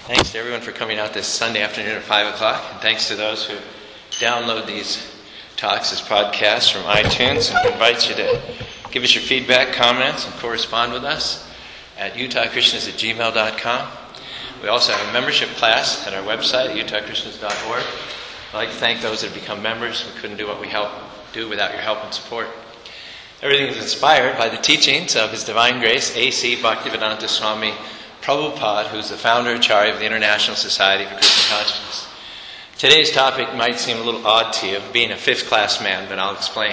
Thanks to everyone for coming out this Sunday afternoon at 5 o'clock. And thanks to those who download these talks as podcasts from iTunes. And invite you to give us your feedback, comments, and correspond with us at utahchristians@gmail.com. We also have a membership class at our website, utahchristians.org. I'd like to thank those that have become members. We couldn't do what we do without your help and support. Everything is inspired by the teachings of His Divine Grace, A.C. Bhaktivedanta Swami Prabhupada, who's the founder and Acharya of the International Society for Christian Consciousness. Today's topic might seem a little odd to you, being a fifth-class man, but I'll explain.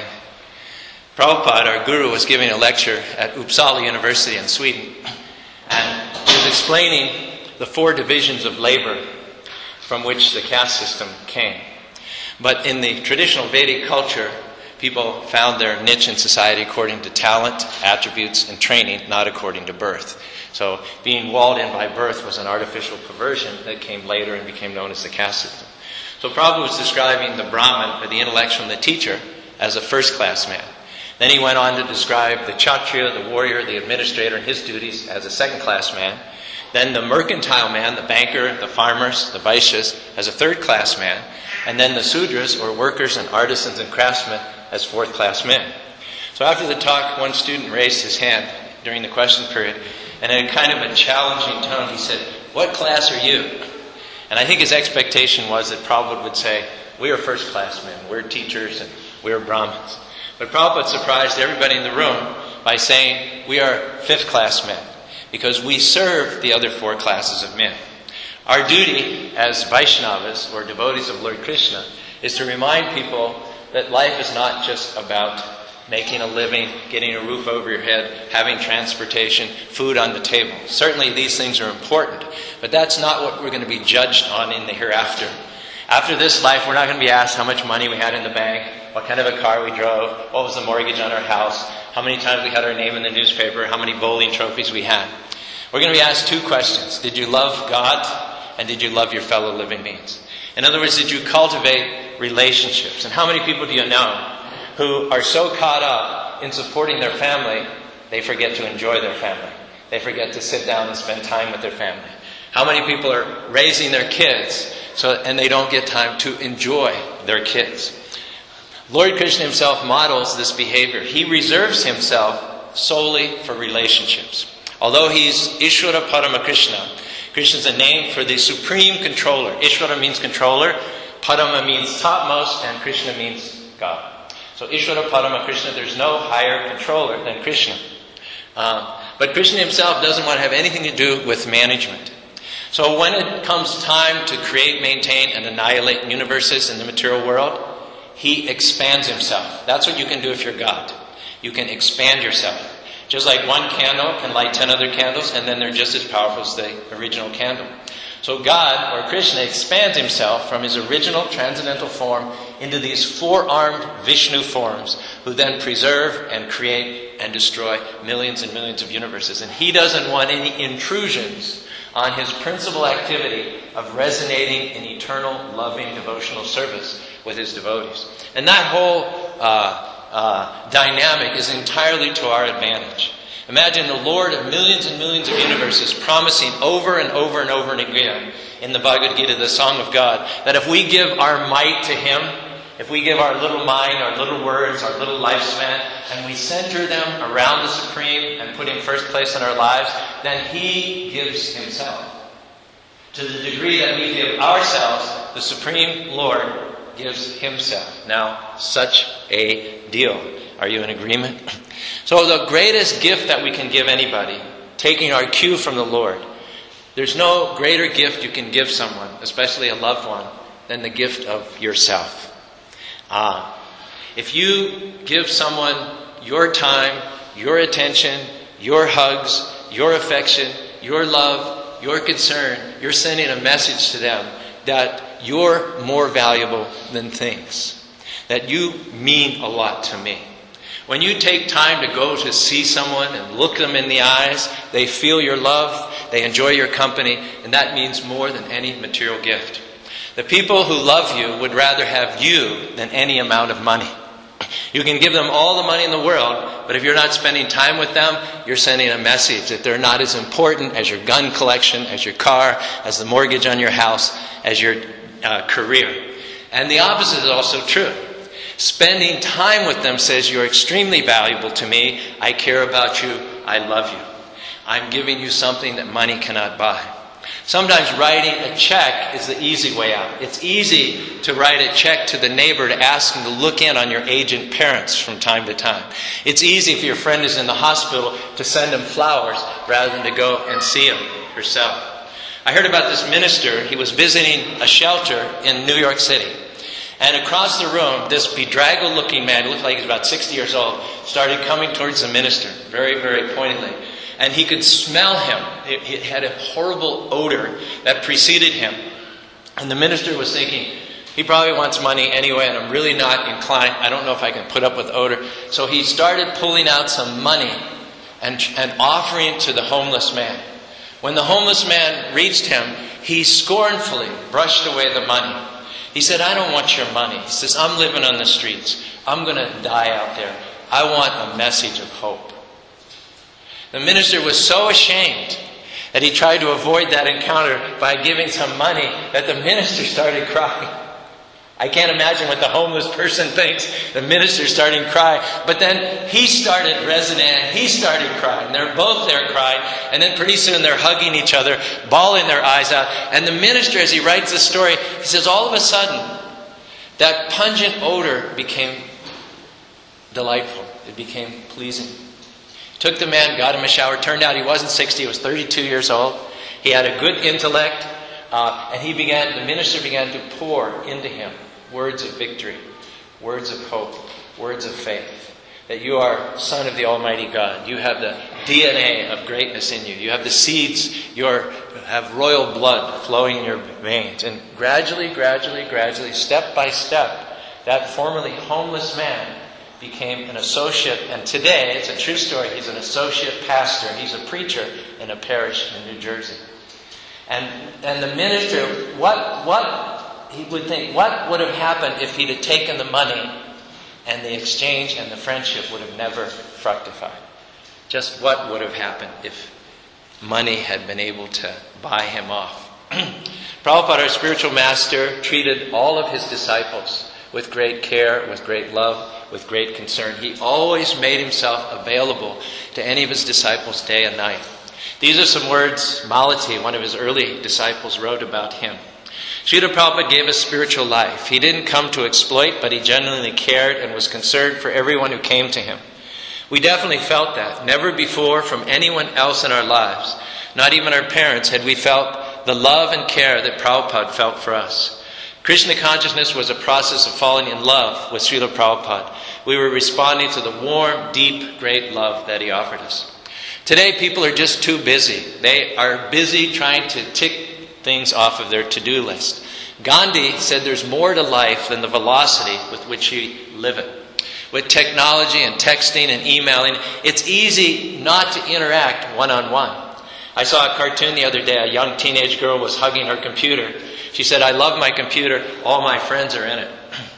Prabhupada, our guru, was giving a lecture at Uppsala University in Sweden, and he was explaining the four divisions of labor from which the caste system came. But in the traditional Vedic culture, people found their niche in society according to talent, attributes, and training, not according to birth. So being walled in by birth was an artificial perversion that came later and became known as the caste system. So Prabhupada was describing the Brahmin, or the intellectual and the teacher, as a first-class man. Then he went on to describe the Kshatriya, the warrior, the administrator, and his duties as a second-class man. Then the mercantile man, the banker, the farmers, the Vaishyas, as a third-class man. And then the Sudras, or workers and artisans and craftsmen, as fourth-class men. So after the talk, one student raised his hand during the question period, and in a kind of a challenging tone, he said, "What class are you?" And I think his expectation was that Prabhupada would say, "We are first-class men, we're teachers, and we're Brahmins." But Prabhupada surprised everybody in the room by saying, "We are fifth-class men, because we serve the other four classes of men." Our duty as Vaishnavas, or devotees of Lord Krishna, is to remind people that life is not just about making a living, getting a roof over your head, having transportation, food on the table. Certainly these things are important, but that's not what we're going to be judged on in the hereafter. After this life, we're not going to be asked how much money we had in the bank, what kind of a car we drove, what was the mortgage on our house, how many times we had our name in the newspaper, how many bowling trophies we had. We're going to be asked two questions. Did you love God, and did you love your fellow living beings? In other words, did you cultivate relationships? And how many people do you know who are so caught up in supporting their family, they forget to enjoy their family. They forget to sit down and spend time with their family. How many people are raising their kids and they don't get time to enjoy their kids? Lord Krishna himself models this behavior. He reserves himself solely for relationships. Although he's Ishvara Parama Krishna, Krishna is a name for the supreme controller. Ishvara means controller, Parama means topmost, and Krishna means God. So Ishvara Parama Krishna, there's no higher controller than Krishna. But Krishna himself doesn't want to have anything to do with management. So when it comes time to create, maintain, and annihilate universes in the material world, he expands himself. That's what you can do if you're God. You can expand yourself. Just like one candle can light 10 other candles, and then they're just as powerful as the original candle. So God, or Krishna, expands himself from his original transcendental form into these four-armed Vishnu forms, who then preserve and create and destroy millions and millions of universes. And he doesn't want any intrusions on his principal activity of resonating in eternal, loving, devotional service with his devotees. And that whole dynamic is entirely to our advantage. Imagine the Lord of millions and millions of universes promising over and over and over and again in the Bhagavad Gita, the Song of God, that if we give our might to him, if we give our little mind, our little words, our little lifespan, and we center them around the Supreme and put him first place in our lives, then he gives himself. To the degree that we give ourselves, the Supreme Lord gives himself. Now, such a deal. Are you in agreement? So the greatest gift that we can give anybody, taking our cue from the Lord, there's no greater gift you can give someone, especially a loved one, than the gift of yourself. If you give someone your time, your attention, your hugs, your affection, your love, your concern, you're sending a message to them that you're more valuable than things, that you mean a lot to me. When you take time to go to see someone and look them in the eyes, they feel your love, they enjoy your company, and that means more than any material gift. The people who love you would rather have you than any amount of money. You can give them all the money in the world, but if you're not spending time with them, you're sending a message that they're not as important as your gun collection, as your car, as the mortgage on your house, as your career. And the opposite is also true. Spending time with them says, you're extremely valuable to me. I care about you. I love you. I'm giving you something that money cannot buy. Sometimes writing a check is the easy way out. It's easy to write a check to the neighbor to ask him to look in on your aging parents from time to time. It's easy if your friend is in the hospital to send him flowers rather than to go and see him yourself. I heard about this minister. He was visiting a shelter in New York City. And across the room, this bedraggled looking man, looked like he was about 60 years old, started coming towards the minister very, very pointedly. And he could smell him. It had a horrible odor that preceded him. And the minister was thinking, he probably wants money anyway, and I'm really not inclined. I don't know if I can put up with odor. So he started pulling out some money and offering it to the homeless man. When the homeless man reached him, he scornfully brushed away the money. He said, I don't want your money. He says, I'm living on the streets. I'm going to die out there. I want a message of hope. The minister was so ashamed that he tried to avoid that encounter by giving some money that the minister started crying. I can't imagine what the homeless person thinks. The minister started crying. But then he started resonating. He started crying. They're both there crying. And then pretty soon they're hugging each other, bawling their eyes out. And the minister, as he writes the story, he says all of a sudden that pungent odor became delightful. It became pleasing. Took the man, got him a shower. Turned out he wasn't 60, he was 32 years old. He had a good intellect. And the minister began to pour into him words of victory, words of hope, words of faith. That you are son of the Almighty God. You have the DNA of greatness in you. You have the seeds. You have royal blood flowing in your veins. And gradually, step by step, that formerly homeless man became an associate. And today, it's a true story, he's an associate pastor. He's a preacher in a parish in New Jersey. And the minister, he would think, what would have happened if he'd have taken the money and the exchange and the friendship would have never fructified? Just what would have happened if money had been able to buy him off? Prabhupada, our spiritual master, treated all of his disciples with great care, with great love, with great concern. He always made himself available to any of his disciples day and night. These are some words Malati, one of his early disciples, wrote about him. Srila Prabhupada gave us spiritual life. He didn't come to exploit, but he genuinely cared and was concerned for everyone who came to him. We definitely felt that. Never before from anyone else in our lives, not even our parents, had we felt the love and care that Prabhupada felt for us. Krishna consciousness was a process of falling in love with Srila Prabhupada. We were responding to the warm, deep, great love that he offered us. Today, people are just too busy. They are busy trying to tick things off of their to-do list. Gandhi said there's more to life than the velocity with which you live it. With technology and texting and emailing, it's easy not to interact one-on-one. I saw a cartoon the other day. A young teenage girl was hugging her computer. She said, I love my computer. All my friends are in it.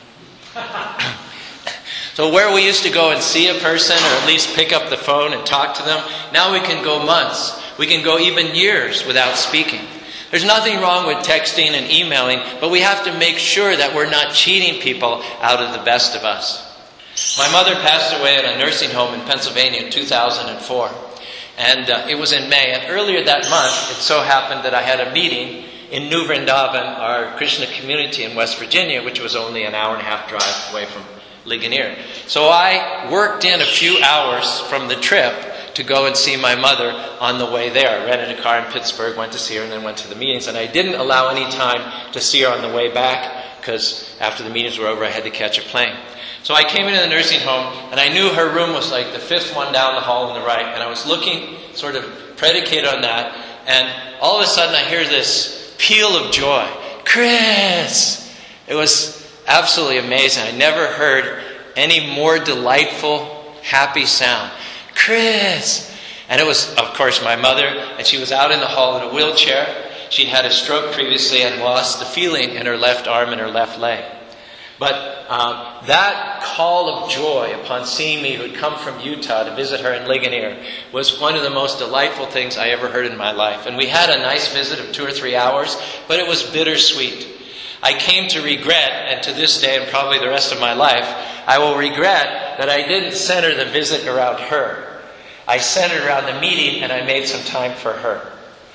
So where we used to go and see a person, or at least pick up the phone and talk to them, now we can go months. We can go even years without speaking. There's nothing wrong with texting and emailing, but we have to make sure that we're not cheating people out of the best of us. My mother passed away at a nursing home in Pennsylvania in 2004. And it was in May. And earlier that month, it so happened that I had a meeting in New Vrindavan, our Krishna community in West Virginia, which was only an hour and a half drive away from Ligonier. So I worked in a few hours from the trip to go and see my mother on the way there. I rented a car in Pittsburgh, went to see her, and then went to the meetings. And I didn't allow any time to see her on the way back, because after the meetings were over, I had to catch a plane. So I came into the nursing home, and I knew her room was like the fifth one down the hall on the right. And I was looking, sort of predicated on that. And all of a sudden, I hear this peal of joy. Chris! It was absolutely amazing. I never heard any more delightful, happy sound. Chris! And it was, of course, my mother, and she was out in the hall in a wheelchair. She'd had a stroke previously and lost the feeling in her left arm and her left leg. But that call of joy upon seeing me, who had come from Utah to visit her in Ligonier, was one of the most delightful things I ever heard in my life. And we had a nice visit of 2 or 3 hours, but it was bittersweet. I came to regret, and to this day and probably the rest of my life, I will regret that I didn't center the visit around her. I centered around the meeting, and I made some time for her.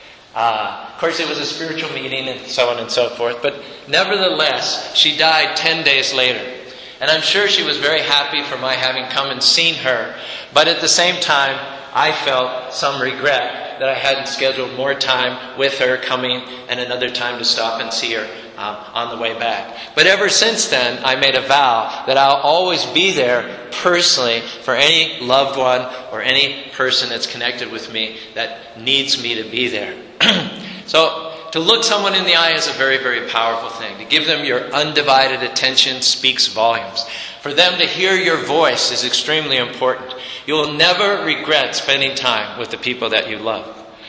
Of course, it was a spiritual meeting and so on and so forth, but nevertheless, she died 10 days later. And I'm sure she was very happy for my having come and seen her, but at the same time, I felt some regret that I hadn't scheduled more time with her coming and another time to stop and see her on the way back. But ever since then, I made a vow that I'll always be there personally for any loved one or any person that's connected with me that needs me to be there. So, to look someone in the eye is a very, very powerful thing. To give them your undivided attention speaks volumes. For them to hear your voice is extremely important. You will never regret spending time with the people that you love.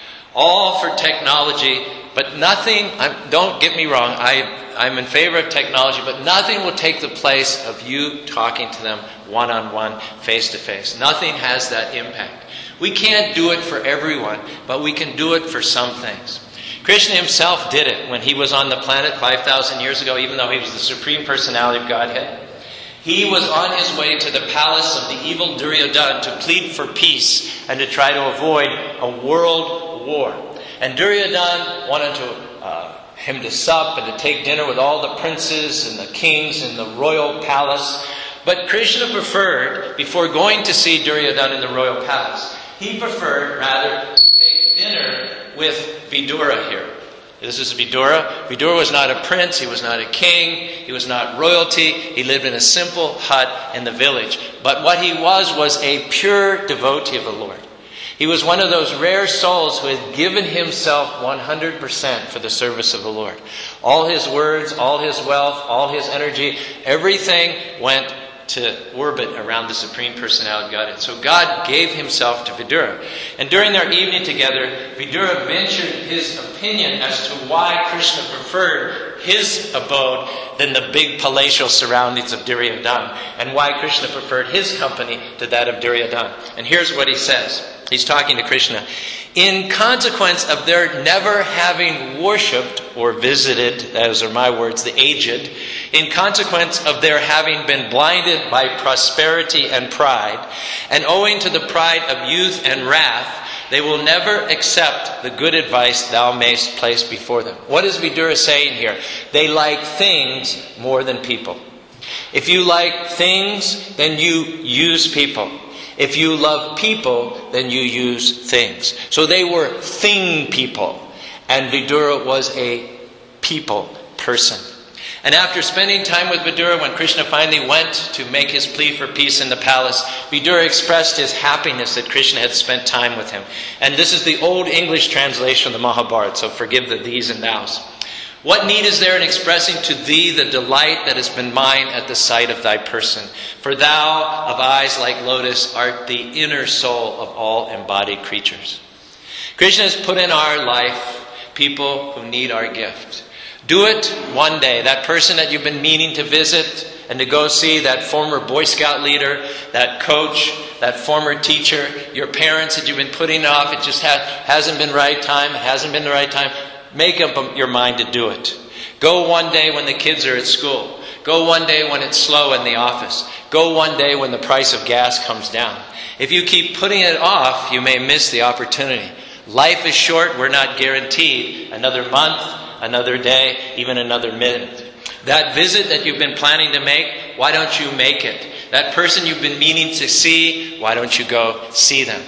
All for technology, but nothing, don't get me wrong, I'm in favor of technology, but nothing will take the place of you talking to them one-on-one, face-to-face. Nothing has that impact. We can't do it for everyone, but we can do it for some things. Krishna himself did it when he was on the planet 5,000 years ago, even though he was the Supreme Personality of Godhead. He was on his way to the palace of the evil Duryodhana to plead for peace and to try to avoid a world war. And Duryodhana wanted him to sup and to take dinner with all the princes and the kings in the royal palace. But Krishna preferred, before going to see Duryodhana in the royal palace, he preferred rather to take dinner with Vidura here. This is Vidura. Vidura was not a prince, he was not a king, he was not royalty, he lived in a simple hut in the village. But what he was a pure devotee of the Lord. He was one of those rare souls who had given himself 100% for the service of the Lord. All his words, all his wealth, all his energy, everything went to orbit around the Supreme Personality of Godhead. So God gave himself to Vidura. And during their evening together, Vidura ventured his opinion as to why Krishna preferred his abode than the big palatial surroundings of Duryodhana, and why Krishna preferred his company to that of Duryodhana. And here's what he says. He's talking to Krishna. In consequence of their never having worshipped or visited, those are my words, the aged, in consequence of their having been blinded by prosperity and pride, and owing to the pride of youth and wrath, they will never accept the good advice thou mayst place before them. What is Vidura saying here? They like things more than people. If you like things, then you use people. If you love people, then you use things. So they were thing people, and Vidura was a people person. And after spending time with Vidura, when Krishna finally went to make his plea for peace in the palace, Vidura expressed his happiness that Krishna had spent time with him. And this is the Old English translation of the Mahabharata, so forgive the these and thous. What need is there in expressing to thee the delight that has been mine at the sight of thy person? For thou, of eyes like lotus, art the inner soul of all embodied creatures. Krishna has put in our life people who need our gift. Do it one day. That person that you've been meaning to visit and to go see, that former Boy Scout leader, that coach, that former teacher, your parents that you've been putting off, it just hasn't been the right time, it hasn't been the right time. Make up your mind to do it. Go one day when the kids are at school. Go one day when it's slow in the office. Go one day when the price of gas comes down. If you keep putting it off, you may miss the opportunity. Life is short. We're not guaranteed another month, another day, even another minute. That visit that you've been planning to make, why don't you make it? That person you've been meaning to see, why don't you go see them?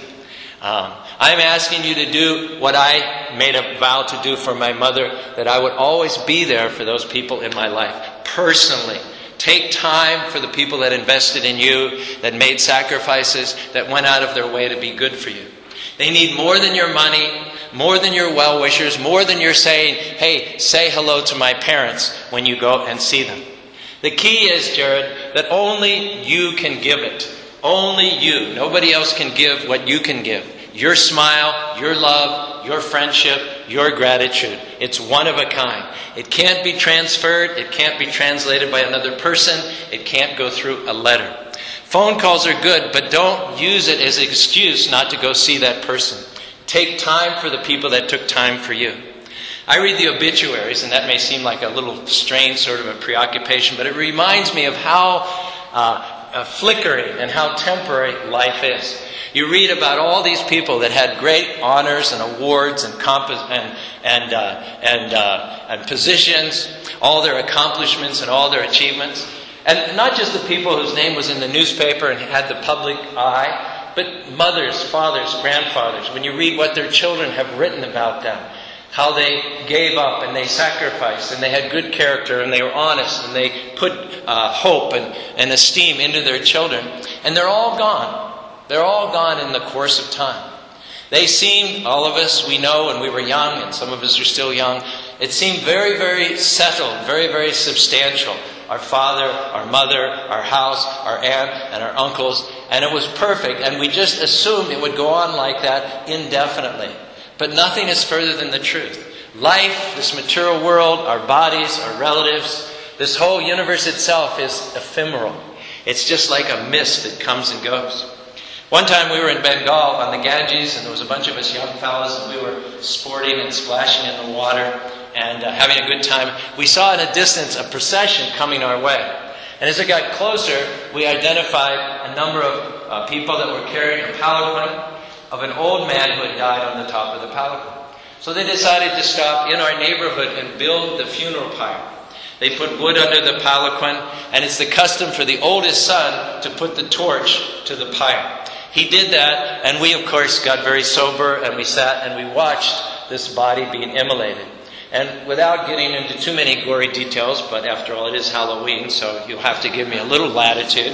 I'm asking you to do what I made a vow to do for my mother, that I would always be there for those people in my life, personally. Take time for the people that invested in you, that made sacrifices, that went out of their way to be good for you. They need more than your money, more than your well-wishers, more than your saying, hey, say hello to my parents when you go and see them. The key is, Jared, that only you can give it. Only you. Nobody else can give what you can give. Your smile, your love, your friendship, your gratitude. It's one of a kind. It can't be transferred. It can't be translated by another person. It can't go through a letter. Phone calls are good, but don't use it as an excuse not to go see that person. Take time for the people that took time for you. I read the obituaries, and that may seem like a little strange sort of a preoccupation, but it reminds me of how flickering and how temporary life is. You read about all these people that had great honors and awards and positions, all their accomplishments and all their achievements. And not just the people whose name was in the newspaper and had the public eye, but mothers, fathers, grandfathers. When you read what their children have written about them, how they gave up and they sacrificed and they had good character and they were honest and they put hope and esteem into their children. And they're all gone. They're all gone in the course of time. They seemed, all of us, we know when we were young, and some of us are still young, it seemed very, very settled, very, very substantial. Our father, our mother, our house, our aunt, and our uncles. And it was perfect. And we just assumed it would go on like that indefinitely. But nothing is further than the truth. Life, this material world, our bodies, our relatives, this whole universe itself is ephemeral. It's just like a mist that comes and goes. One time we were in Bengal on the Ganges, and there was a bunch of us young fellas, and we were sporting and splashing in the water and having a good time. We saw in a distance a procession coming our way. And as it got closer, we identified a number of people that were carrying a palanquin of an old man who had died on the top of the palanquin. So they decided to stop in our neighborhood and build the funeral pyre. They put wood under the palanquin, and it's the custom for the oldest son to put the torch to the pyre. He did that, and we, of course, got very sober, and we sat and we watched this body being immolated. And without getting into too many gory details, but after all, it is Halloween, so you'll have to give me a little latitude.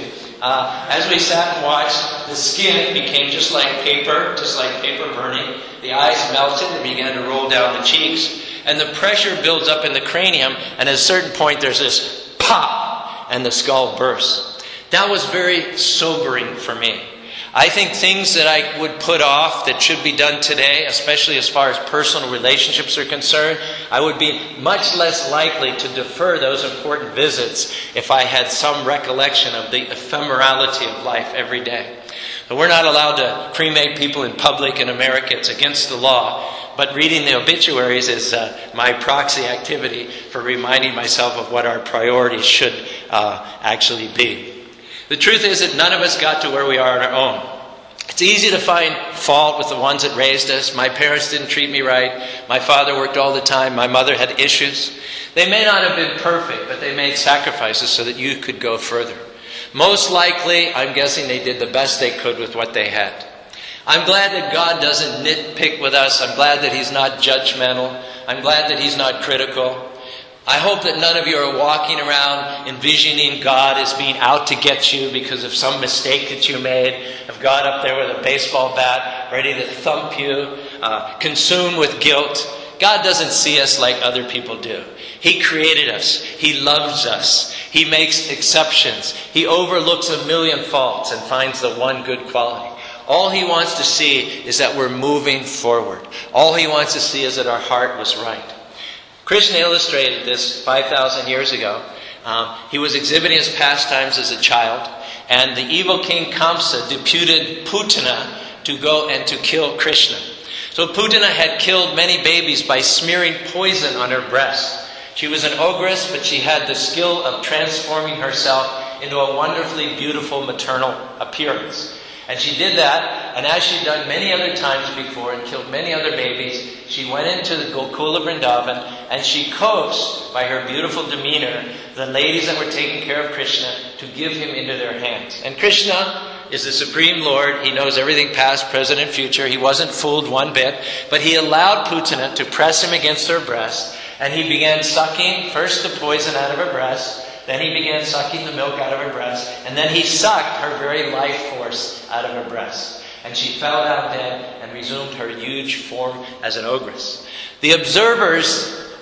As we sat and watched, the skin became just like paper burning. The eyes melted and began to roll down the cheeks. And the pressure builds up in the cranium, and at a certain point there's this pop, and the skull bursts. That was very sobering for me. I think things that I would put off that should be done today, especially as far as personal relationships are concerned, I would be much less likely to defer those important visits if I had some recollection of the ephemerality of life every day. But we're not allowed to cremate people in public in America. It's against the law. But reading the obituaries is my proxy activity for reminding myself of what our priorities should actually be. The truth is that none of us got to where we are on our own. It's easy to find fault with the ones that raised us. My parents didn't treat me right. My father worked all the time. My mother had issues. They may not have been perfect, but they made sacrifices so that you could go further. Most likely, I'm guessing they did the best they could with what they had. I'm glad that God doesn't nitpick with us. I'm glad that He's not judgmental. I'm glad that He's not critical. I hope that none of you are walking around envisioning God as being out to get you because of some mistake that you made, of God up there with a baseball bat ready to thump you, consumed with guilt. God doesn't see us like other people do. He created us. He loves us. He makes exceptions. He overlooks a million faults and finds the one good quality. All He wants to see is that we're moving forward. All He wants to see is that our heart was right. Krishna illustrated this 5,000 years ago. He was exhibiting his pastimes as a child, and the evil king Kamsa deputed Putana to go and to kill Krishna. So Putana had killed many babies by smearing poison on her breast. She was an ogress, but she had the skill of transforming herself into a wonderfully beautiful maternal appearance. And she did that, and as she'd done many other times before and killed many other babies, she went into the Gokula Vrindavan and she coaxed, by her beautiful demeanor, the ladies that were taking care of Krishna to give him into their hands. And Krishna is the Supreme Lord. He knows everything past, present, and future. He wasn't fooled one bit, but he allowed Putana to press him against her breast, and he began sucking first the poison out of her breast, then he began sucking the milk out of her breast, and then he sucked her very life force out of her breast. And she fell down dead and resumed her huge form as an ogress. The observers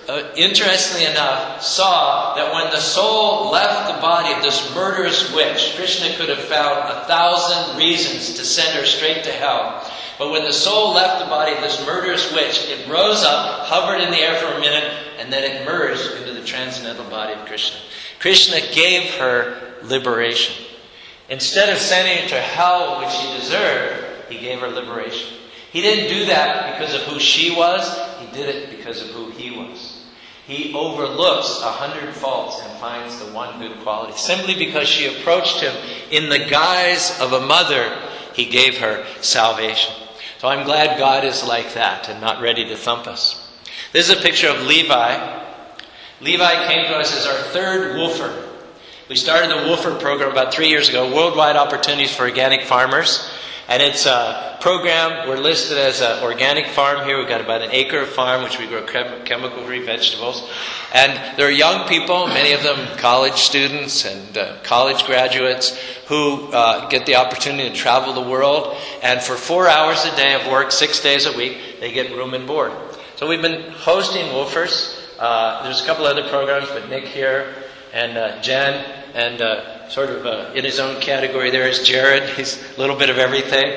interestingly enough, saw that when the soul left the body of this murderous witch, Krishna could have found 1,000 reasons to send her straight to hell. But when the soul left the body of this murderous witch, it rose up, hovered in the air for a minute, and then it merged into the transcendental body of Krishna. Krishna gave her liberation. Instead of sending her to hell, which she deserved, he gave her liberation. He didn't do that because of who she was. He did it because of who he was. He overlooks 100 faults and finds the one good quality. Simply because she approached him in the guise of a mother, he gave her salvation. So I'm glad God is like that and not ready to thump us. This is a picture of Levi. Levi came to us as our third woofer. We started the woofer program about 3 years ago, Worldwide Opportunities for Organic Farmers. And it's a program, we're listed as an organic farm here. We've got about an acre of farm, which we grow chemical-free vegetables. And there are young people, many of them college students and college graduates, who get the opportunity to travel the world. And for 4 hours a day of work, 6 days a week, they get room and board. So we've been hosting woofers. There's a couple other programs, but Nick here and Jen and sort of in his own category there is Jared. He's a little bit of everything.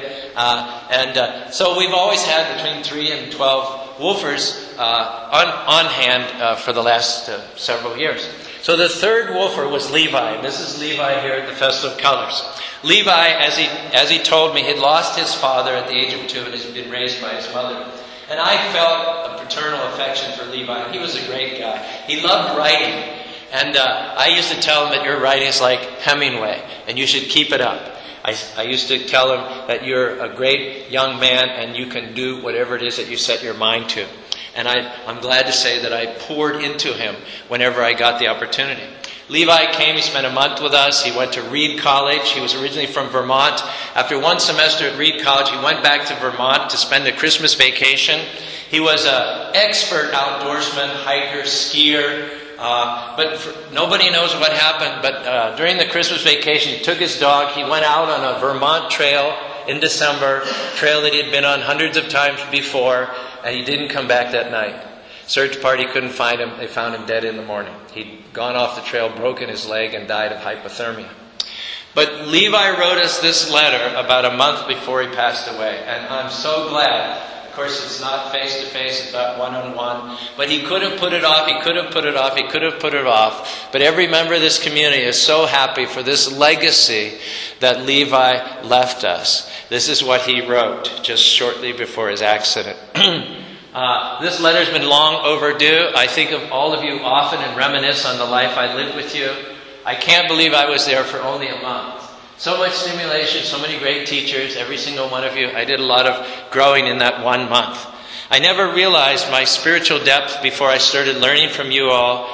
So we've always had between 3 and 12 woofers on hand for the last several years. So the third woofer was Levi. And this is Levi here at the Festival of Colors. Levi, as he told me, had lost his father at the age of 2 and has been raised by his mother. And I felt a paternal affection for Levi. He was a great guy. He loved writing. And I used to tell him that your writing is like Hemingway, and you should keep it up. I used to tell him that you're a great young man, and you can do whatever it is that you set your mind to. And I'm glad to say that I poured into him whenever I got the opportunity. Levi came, he spent a month with us. He went to Reed College. He was originally from Vermont. After one semester at Reed College, he went back to Vermont to spend a Christmas vacation. He was an expert outdoorsman, hiker, skier. Nobody knows what happened, but during the Christmas vacation, he took his dog. He went out on a Vermont trail in December, a trail that he had been on hundreds of times before, and he didn't come back that night. Search party couldn't find him. They found him dead in the morning. He'd gone off the trail, broken his leg, and died of hypothermia. But Levi wrote us this letter about a month before he passed away, and I'm so glad. Of course, it's not face-to-face, it's not one-on-one. But he could have put it off, he could have put it off, he could have put it off. But every member of this community is so happy for this legacy that Levi left us. This is what he wrote just shortly before his accident. This letter's been long overdue. I think of all of you often and reminisce on the life I lived with you. I can't believe I was there for only a month. So much stimulation, so many great teachers, every single one of you. I did a lot of growing in that 1 month. I never realized my spiritual depth before I started learning from you all,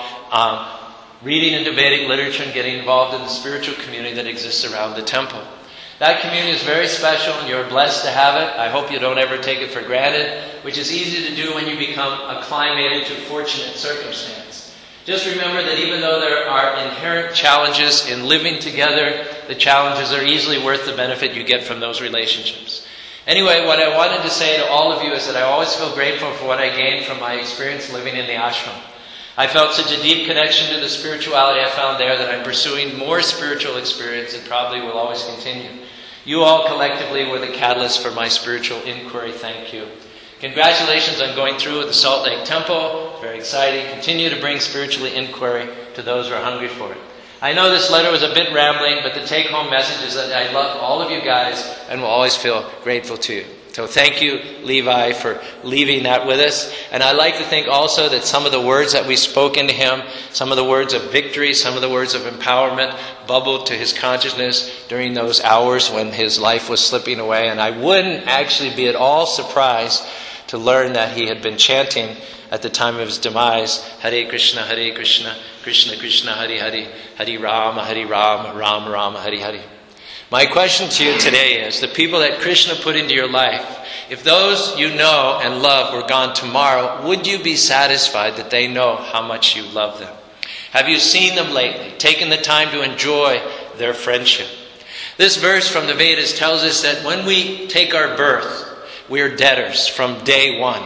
reading into Vedic literature and getting involved in the spiritual community that exists around the temple. That community is very special and you're blessed to have it. I hope you don't ever take it for granted, which is easy to do when you become acclimated to fortunate circumstance. Just remember that even though there are inherent challenges in living together, the challenges are easily worth the benefit you get from those relationships. Anyway, what I wanted to say to all of you is that I always feel grateful for what I gained from my experience living in the ashram. I felt such a deep connection to the spirituality I found there that I'm pursuing more spiritual experience and probably will always continue. You all collectively were the catalyst for my spiritual inquiry. Thank you. Congratulations on going through with the Salt Lake Temple. It's very exciting. Continue to bring spiritual inquiry to those who are hungry for it. I know this letter was a bit rambling, but the take-home message is that I love all of you guys and will always feel grateful to you. So thank you, Levi, for leaving that with us. And I like to think also that some of the words that we spoke into him, some of the words of victory, some of the words of empowerment bubbled to his consciousness during those hours when his life was slipping away. And I wouldn't actually be at all surprised to learn that he had been chanting at the time of his demise, Hare Krishna, Krishna Krishna, Hare Hare, Hare Rama, Rama Rama, Hare Hare. My question to you today is, the people that Krishna put into your life, if those you know and love were gone tomorrow, would you be satisfied that they know how much you love them? Have you seen them lately? Taken the time to enjoy their friendship? This verse from the Vedas tells us that when we take our birth, we are debtors from day one.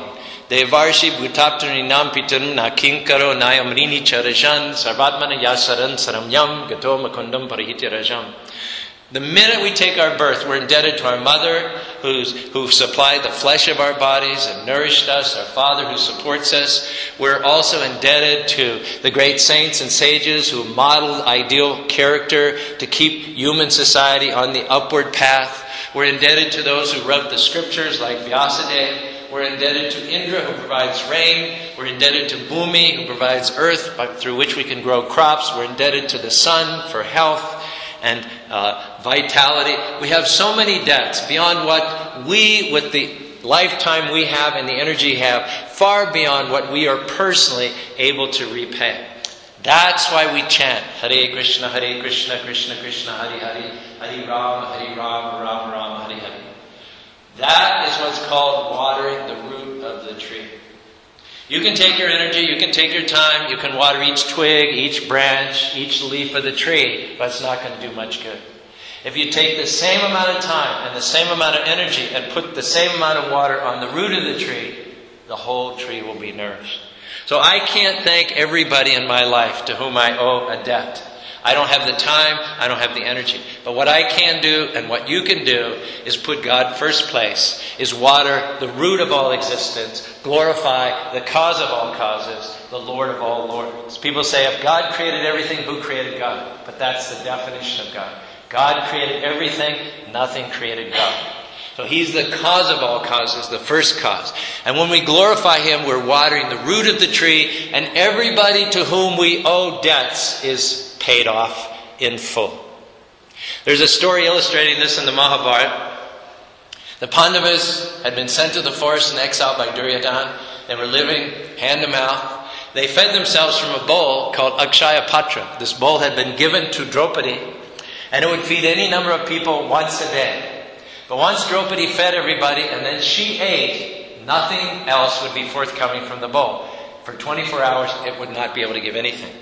Devarshi bhutaptani nam pitam na kinkaro nayamrini charashan sarvatmana yasaran saramyam gato makundam parahitya rajam. The minute we take our birth, we're indebted to our mother who supplied the flesh of our bodies and nourished us, our father who supports us. We're also indebted to the great saints and sages who modeled ideal character to keep human society on the upward path. We're indebted to those who wrote the scriptures like Vyasadeva. We're indebted to Indra who provides rain. We're indebted to Bhumi who provides earth through which we can grow crops. We're indebted to the sun for health and vitality. We have so many debts beyond what we, with the lifetime we have and the energy have, far beyond what we are personally able to repay. That's why we chant Hare Krishna, Krishna Krishna, Hare Hare, Hare Rama, Rama Rama, Hare Hare. That is what's called watering the root of the tree. You can take your energy, you can take your time, you can water each twig, each branch, each leaf of the tree, but it's not going to do much good. If you take the same amount of time and the same amount of energy and put the same amount of water on the root of the tree, the whole tree will be nourished. So I can't thank everybody in my life to whom I owe a debt. I don't have the time, I don't have the energy. But what I can do and what you can do is put God first place, is water the root of all existence, glorify the cause of all causes, the Lord of all lords. People say, if God created everything, who created God? But that's the definition of God. God created everything, nothing created God. So He's the cause of all causes, the first cause. And when we glorify Him, we're watering the root of the tree, and everybody to whom we owe debts is paid off in full. There's a story illustrating this in the Mahabharata. The Pandavas had been sent to the forest and exiled by Duryodhana. They were living hand to mouth. They fed themselves from a bowl called Akshaya Patra. This bowl had been given to Draupadi, and it would feed any number of people once a day. But once Draupadi fed everybody and then she ate, nothing else would be forthcoming from the bowl. For 24 hours, it would not be able to give anything.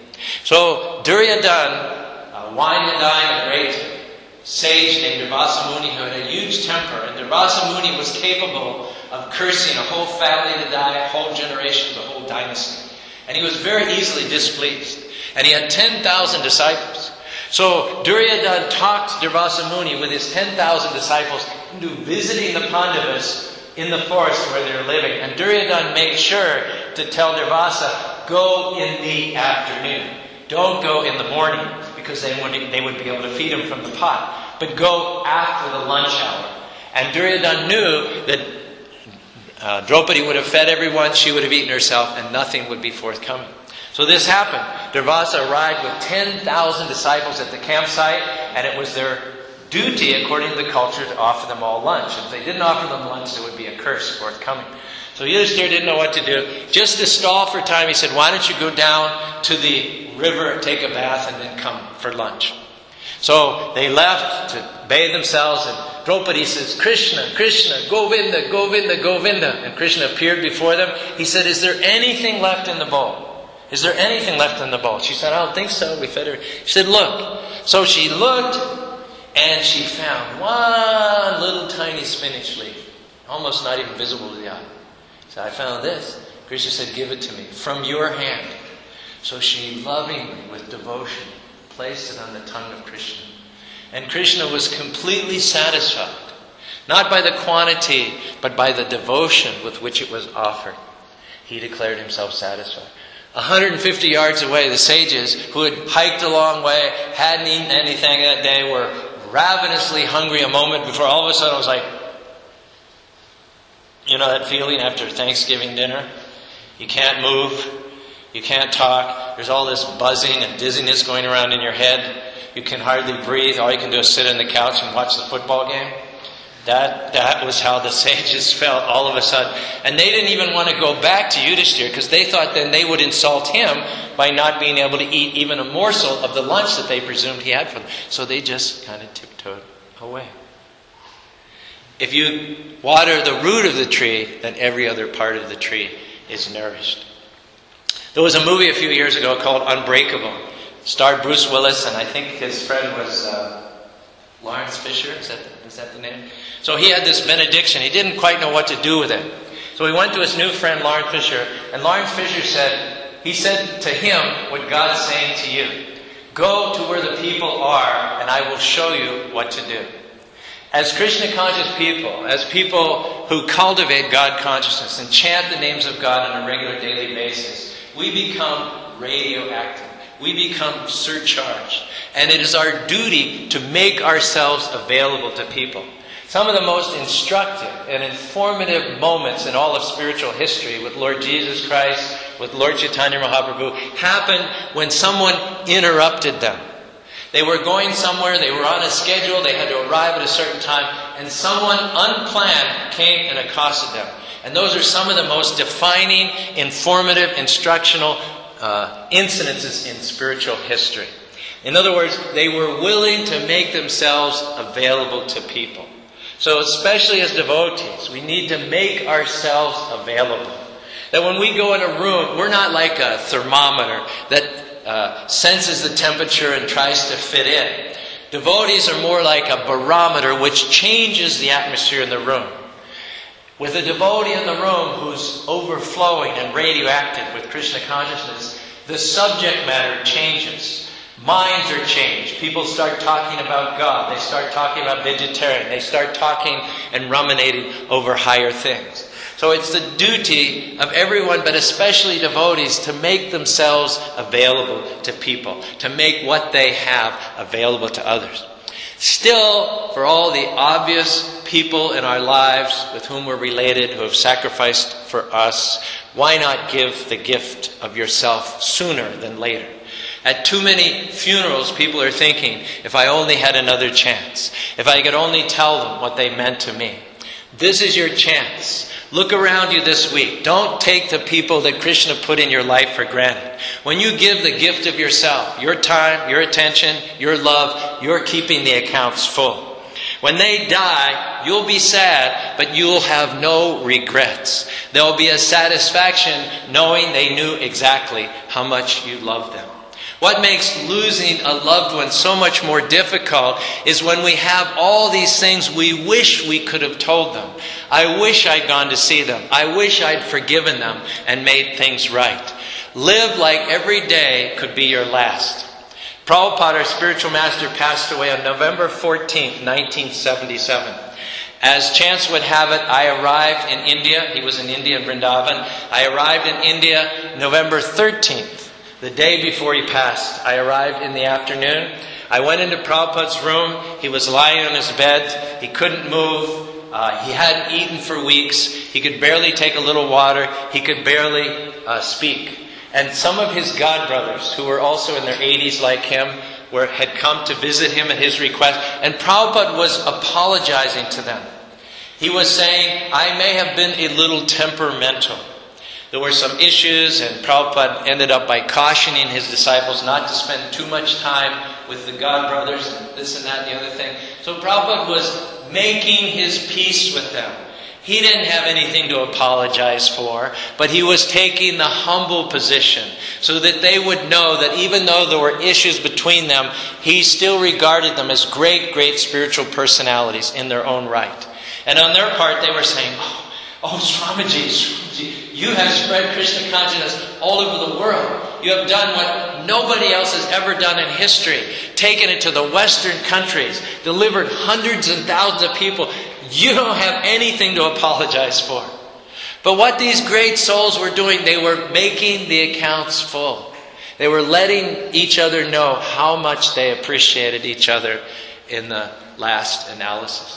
So Duryodhana, wine and dine, a great sage named Durvasa Muni who had a huge temper. And Durvasa Muni was capable of cursing a whole family to die, a whole generation, the whole dynasty. And he was very easily displeased. And he had 10,000 disciples. So Duryodhana talked Durvasa Muni with his 10,000 disciples into visiting the Pandavas in the forest where they're living. And Duryodhana made sure to tell Durvasa, go in the afternoon. Don't go in the morning, because they would be able to feed him from the pot. But go after the lunch hour. And Duryodhana knew that Draupadi would have fed everyone, she would have eaten herself, and nothing would be forthcoming. So this happened. Durvasa arrived with 10,000 disciples at the campsite, and it was their duty, according to the culture, to offer them all lunch. If they didn't offer them lunch, there would be a curse forthcoming. So Yudhishthira didn't know what to do. Just to stall for time, he said, why don't you go down to the river, take a bath, and then come for lunch. So they left to bathe themselves, and Draupadi says, Krishna, Krishna, Govinda, Govinda, Govinda. And Krishna appeared before them. He said, is there anything left in the bowl? Is there anything left in the bowl? She said, I don't think so. We fed her. She said, look. So she looked, and she found one little tiny spinach leaf, almost not even visible to the eye. She said, I found this. Krishna said, give it to me from your hand. So she lovingly, with devotion, placed it on the tongue of Krishna. And Krishna was completely satisfied, not by the quantity, but by the devotion with which it was offered. He declared himself satisfied. 150 yards away, the sages who had hiked a long way, hadn't eaten anything that day, were ravenously hungry a moment before all of a sudden it was like, you know that feeling after Thanksgiving dinner? You can't move, you can't talk, there's all this buzzing and dizziness going around in your head, you can hardly breathe, all you can do is sit on the couch and watch the football game. That was how the sages felt all of a sudden. And they didn't even want to go back to Yudhishthira because they thought then they would insult him by not being able to eat even a morsel of the lunch that they presumed he had for them. So they just kind of tiptoed away. If you water the root of the tree, then every other part of the tree is nourished. There was a movie a few years ago called Unbreakable. It starred Bruce Willis, and I think his friend was Lawrence Fisher. Is that the name? So he had this benediction. He didn't quite know what to do with it. So So he went to his new friend, Lawrence Fisher, and Lawrence Fisher said to him what God's saying to you. Go to where the people are, and I will show you what to do. As Krishna-conscious people, as people who cultivate God consciousness and chant the names of God on a regular daily basis, we become radioactive. We become surcharged. And it is our duty to make ourselves available to people. Some of the most instructive and informative moments in all of spiritual history with Lord Jesus Christ, with Lord Chaitanya Mahaprabhu, happened when someone interrupted them. They were going somewhere, they were on a schedule, they had to arrive at a certain time, and someone unplanned came and accosted them. And those are some of the most defining, informative, instructional incidences in spiritual history. In other words, they were willing to make themselves available to people. So especially as devotees, we need to make ourselves available. That when we go in a room, we're not like a thermometer that senses the temperature and tries to fit in. Devotees are more like a barometer which changes the atmosphere in the room. With a devotee in the room who's overflowing and radioactive with Krishna consciousness, the subject matter changes. Minds are changed. People start talking about God. They start talking about vegetarian. They start talking and ruminating over higher things. So it's the duty of everyone, but especially devotees, to make themselves available to people, to make what they have available to others. Still, for all the obvious people in our lives with whom we're related, who have sacrificed for us, why not give the gift of yourself sooner than later? At too many funerals, people are thinking, if I only had another chance, if I could only tell them what they meant to me. This is your chance. Look around you this week. Don't take the people that Krishna put in your life for granted. When you give the gift of yourself, your time, your attention, your love, you're keeping the accounts full. When they die, you'll be sad, but you'll have no regrets. There'll be a satisfaction knowing they knew exactly how much you loved them. What makes losing a loved one so much more difficult is when we have all these things we wish we could have told them. I wish I'd gone to see them. I wish I'd forgiven them and made things right. Live like every day could be your last. Prabhupada, our spiritual master, passed away on November 14th, 1977. As chance would have it, I arrived in India. He was in India, in Vrindavan. I arrived in India November 13th. The day before he passed. I arrived in the afternoon. I went into Prabhupada's room. He was lying on his bed. He couldn't move. He hadn't eaten for weeks. He could barely take a little water. He could barely speak. And some of his godbrothers, who were also in their 80s like him, had come to visit him at his request. And Prabhupada was apologizing to them. He was saying, I may have been a little temperamental. There were some issues, and Prabhupada ended up by cautioning his disciples not to spend too much time with the godbrothers and this and that and the other thing. So Prabhupada was making his peace with them. He didn't have anything to apologize for, but he was taking the humble position so that they would know that even though there were issues between them, he still regarded them as great, great spiritual personalities in their own right. And on their part, they were saying, Oh, Swamiji, you have spread Krishna consciousness all over the world. You have done what nobody else has ever done in history. Taken it to the Western countries. Delivered hundreds and thousands of people. You don't have anything to apologize for. But what these great souls were doing, they were making the accounts full. They were letting each other know how much they appreciated each other in the last analysis.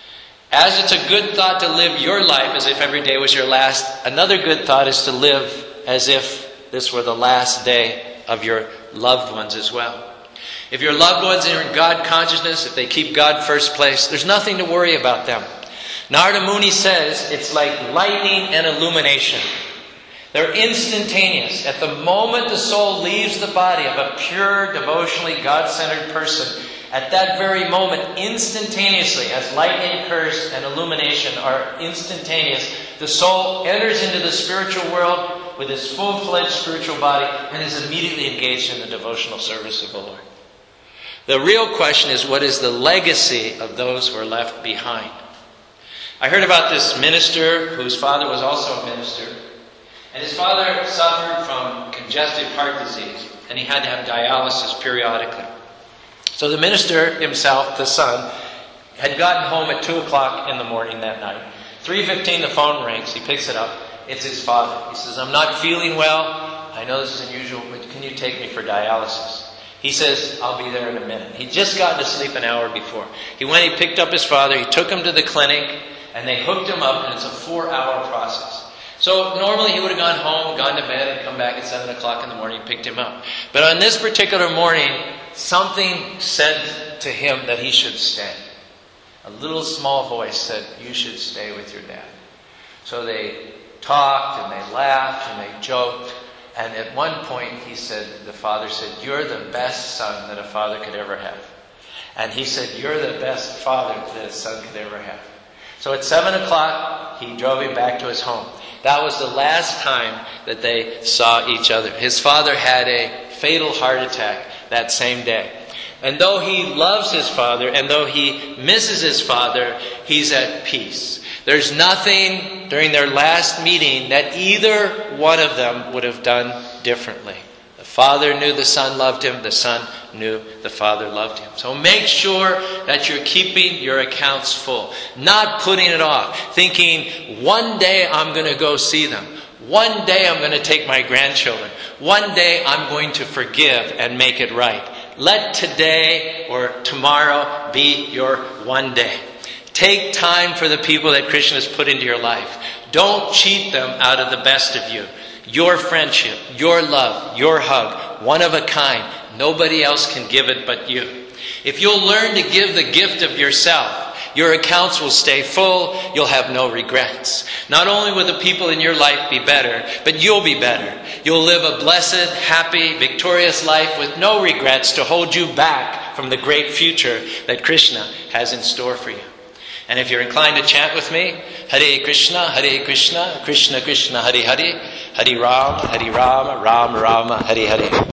As it's a good thought to live your life as if every day was your last, another good thought is to live as if this were the last day of your loved ones as well. If your loved ones are in God consciousness, if they keep God first place, there's nothing to worry about them. Narada Muni says it's like lightning and illumination. They're instantaneous. At the moment the soul leaves the body of a pure, devotionally God-centered person, at that very moment, instantaneously, as lightning occurs and illumination are instantaneous, the soul enters into the spiritual world with its full-fledged spiritual body and is immediately engaged in the devotional service of the Lord. The real question is, what is the legacy of those who are left behind? I heard about this minister whose father was also a minister. And his father suffered from congestive heart disease, and he had to have dialysis periodically. So the minister himself, the son, had gotten home at 2 o'clock in the morning that night. 3:15, the phone rings. He picks it up. It's his father. He says, "I'm not feeling well. I know this is unusual, but can you take me for dialysis?" He says, "I'll be there in a minute." He'd just gotten to sleep an hour before. He went, he picked up his father, he took him to the clinic, and they hooked him up, and it's a 4-hour process. So normally he would have gone home, gone to bed, and come back at 7 o'clock in the morning and picked him up. But on this particular morning, something said to him that he should stay. A little small voice said, "You should stay with your dad." So they talked and they laughed and they joked. And at one point the father said, "You're the best son that a father could ever have." And he said, "You're the best father that a son could ever have." So at 7 o'clock, he drove him back to his home. That was the last time that they saw each other. His father had a fatal heart attack that same day. And though he loves his father, and though he misses his father, he's at peace. There's nothing during their last meeting that either one of them would have done differently. The father knew the son loved him. The son knew the father loved him. So make sure that you're keeping your accounts full. Not putting it off. Thinking, one day I'm going to go see them. One day I'm going to take my grandchildren. One day I'm going to forgive and make it right. Let today or tomorrow be your one day. Take time for the people that Krishna has put into your life. Don't cheat them out of the best of you. Your friendship, your love, your hug, one of a kind. Nobody else can give it but you. If you'll learn to give the gift of yourself, your accounts will stay full. You'll have no regrets. Not only will the people in your life be better, but you'll be better. You'll live a blessed, happy, victorious life with no regrets to hold you back from the great future that Krishna has in store for you. And if you're inclined to chant with me, Hare Krishna, Krishna Krishna, Hare Hare, Hare Rama, Rama Rama, Hare Hare.